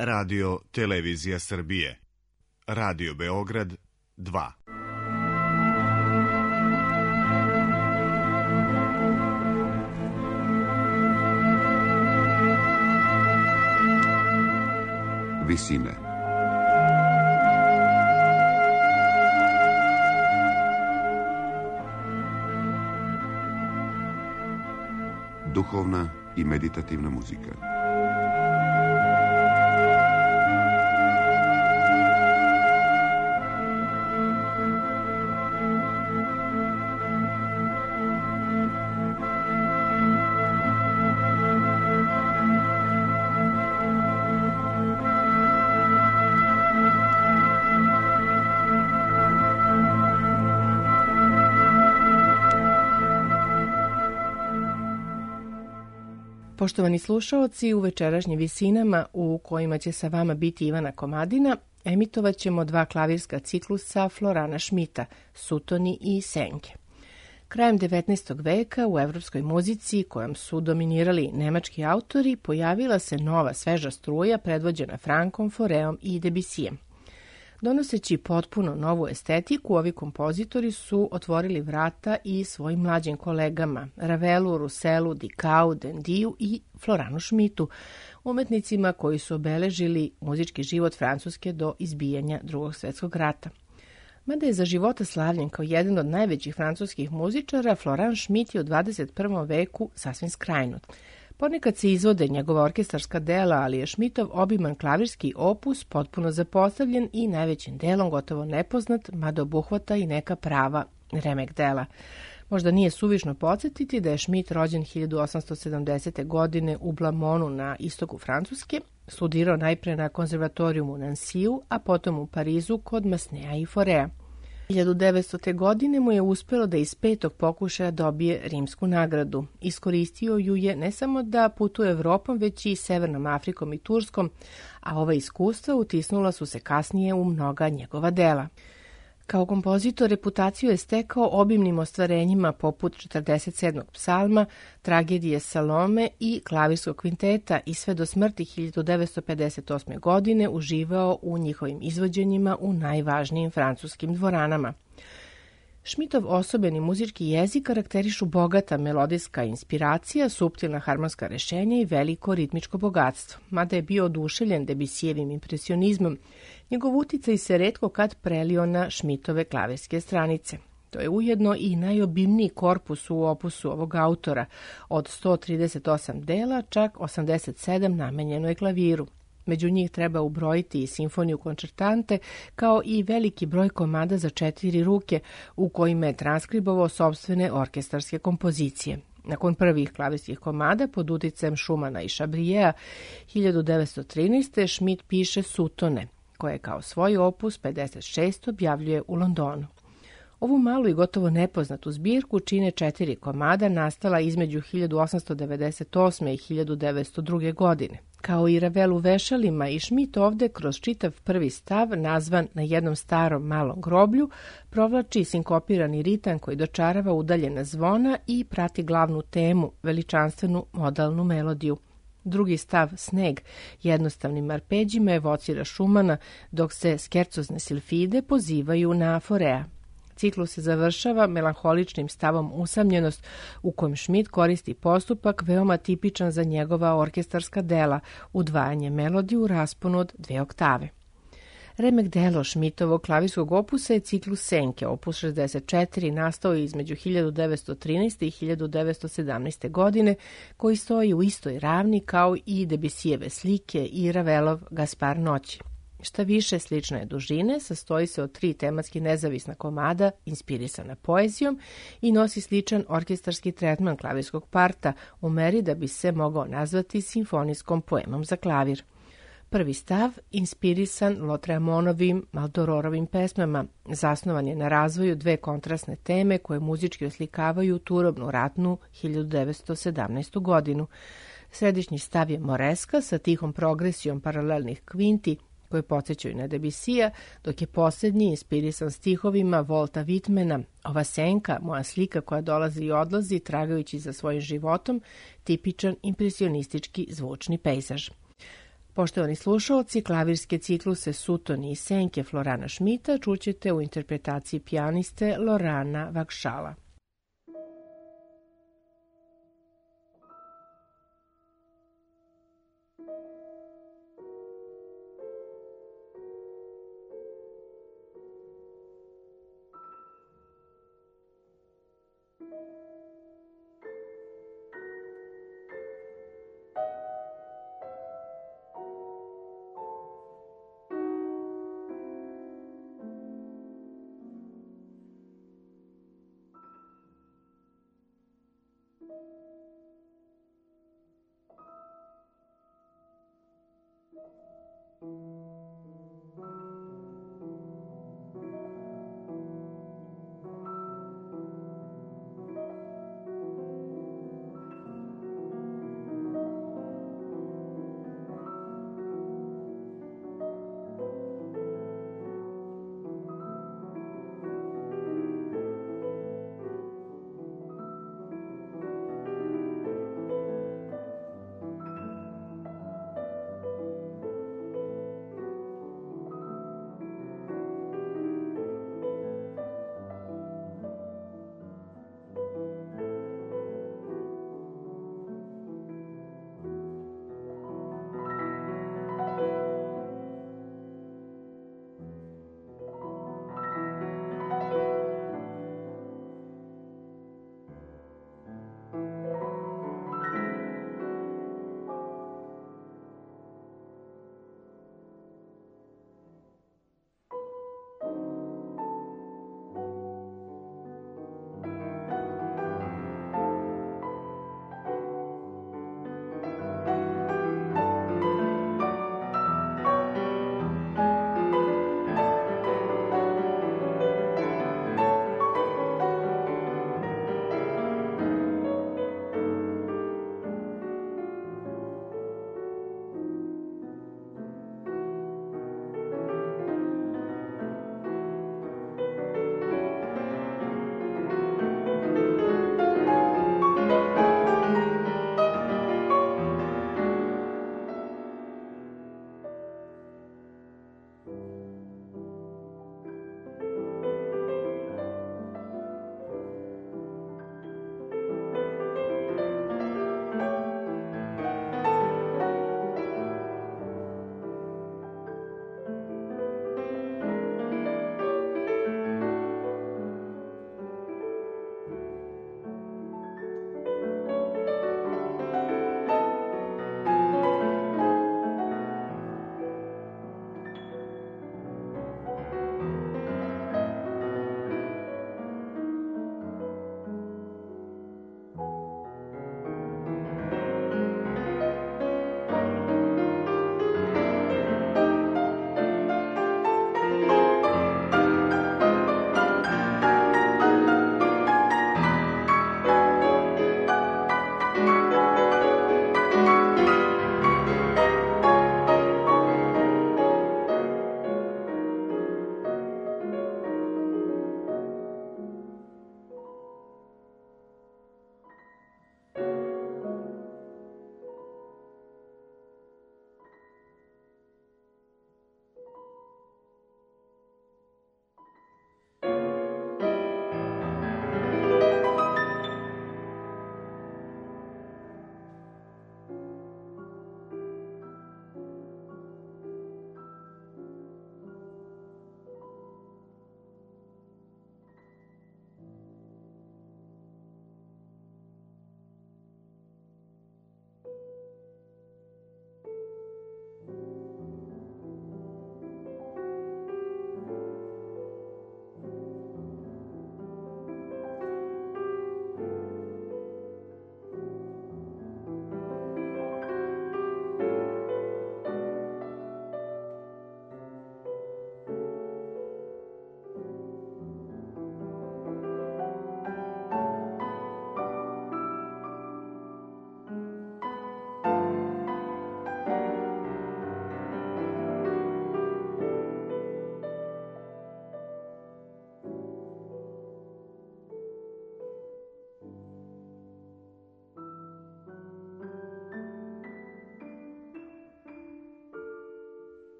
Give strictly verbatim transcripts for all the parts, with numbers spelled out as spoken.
Radio Televizija Srbije. Radio Beograd dva. Visine. Duhovna i meditativna muzika. Poštovani slušaoci, u večerašnjim visinama u kojima će sa vama biti Ivana Komadina, emitovat ćemo dva klavirska ciklusa Florana Schmidta, Sutoni i Senke. Krajem devetnaestog veka u evropskoj muzici, kojom su dominirali nemački autori, pojavila se nova sveža struja predvođena Frankom, Foreom i Debussijem. Donoseći potpuno novu estetiku, ovi kompozitori su otvorili vrata i svojim mlađim kolegama, Ravelu, Ruselu, Dikau, Dendiju i Floranu Schmidtu, umetnicima koji su obeležili muzički život Francuske do izbijanja Drugog svjetskog rata. Mada je za života slavljen kao jedan od najvećih francuskih muzičara, Florent Schmidt je u dvadeset prvom veku sasvim skrajnut. Ponekad se izvode njegova orkestarska dela, ali je Schmidtov obiman klavirski opus potpuno zapostavljen i najvećim delom gotovo nepoznat, mada obuhvata i neka prava remek dela. Možda nije suvišno podsjetiti da je Schmidt rođen hiljadu osamsto sedamdesete. godine u Blamonu na istoku Francuske, studirao najpre na konzervatorijumu u Nansiju, a potom u Parizu kod Masnea i Forea. hiljadu devetstote. godine mu je uspelo da iz petog pokušaja dobije rimsku nagradu. Iskoristio ju je ne samo da putuje Evropom, već i Severnom Afrikom i Turskom, a ova iskustva utisnula su se kasnije u mnoga njegova dela. Kao kompozitor reputaciju je stekao obimnim ostvarenjima poput četrdeset sedmog psalma, tragedije Salome i klavirskog kvinteta i sve do smrti hiljadu devetsto pedeset osme. godine uživao u njihovim izvođenjima u najvažnijim francuskim dvoranama. Schmidtov osobeni muzički jezik karakterišu bogata melodijska inspiracija, suptilna harmonska rešenja i veliko ritmičko bogatstvo. Mada je bio oduševljen Debussijevim impresionizmom, njegov uticaj se retko kad prelio na Schmidtove klavirske stranice. To je ujedno i najobimniji korpus u opusu ovog autora. Od sto trideset osam dela, čak osamdeset sedam namenjeno je klaviru. Među njih treba ubrojiti i simfoniju koncertante, kao i veliki broj komada za četiri ruke, u kojima je transkribovao sopstvene orkestarske kompozicije. Nakon prvih klavirskih komada, pod uticajem Schumana i Chabriera, hiljadu devetsto trinaeste. Schmidt piše Sutone, koje kao svoj opus pedeset šest objavljuje u Londonu. Ovu malu i gotovo nepoznatu zbirku čine četiri komada nastala između hiljadu osamsto devedeset osme. i hiljadu devetsto druge. godine. Kao i Ravel u Vešalima, i Schmidt ovde kroz čitav prvi stav, nazvan Na jednom starom malom groblju, provlači sinkopirani ritam koji dočarava udaljena zvona i prati glavnu temu, veličanstvenu modalnu melodiju. Drugi stav, Sneg, jednostavnim arpeđima evocira Schumana, dok se skerzozne silfide pozivaju na Forea. Ciklus se završava melanholičnim stavom Usamljenost, u kojem Schmidt koristi postupak veoma tipičan za njegova orkestarska dela, udvajanje melodije u rasponu od dve oktave. Remek delo Schmidtovog klavirskog opusa je ciklus Senke, opus šezdeset četiri, nastao između hiljadu devetsto trinaeste. i hiljadu devetsto sedamnaeste. godine, koji stoji u istoj ravni kao i Debussijeve slike i Ravelov Gaspar noći. Šta više, slična je dužine, sastoji se od tri tematski nezavisna komada, inspirisana poezijom i nosi sličan orkestarski tretman klavirskog parta u meri da bi se mogao nazvati simfonijskom poemom za klavir. Prvi stav, inspirisan Lautréamonovim, Maldororovim pesmama, zasnovan je na razvoju dve kontrastne teme koje muzički oslikavaju turobnu ratnu hiljadu devetsto sedamnaestu. godinu. Središnji stav je moreska sa tihom progresijom paralelnih kvinti, koje podsjećaju na Debussija, dok je posljednji inspirisan stihovima Volta Whitmana, ova senka, moja slika koja dolazi i odlazi, tragajući za svojim životom, tipičan impresionistički zvučni pejzaž. Poštovani slušalci, klavirske cikluse Sutoni i senke Florana Schmidta čućete u interpretaciji pijaniste Lorana Vagšala.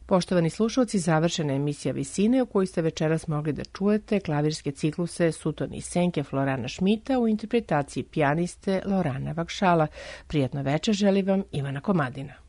Poštovani slušalci, završena emisija Visine u kojoj ste večeras mogli da čujete klavirske cikluse Sutoni i Senke Florana Šmita u interpretaciji pijaniste Lorana Vakšala. Prijatno večer želi vam Ivana Komadina.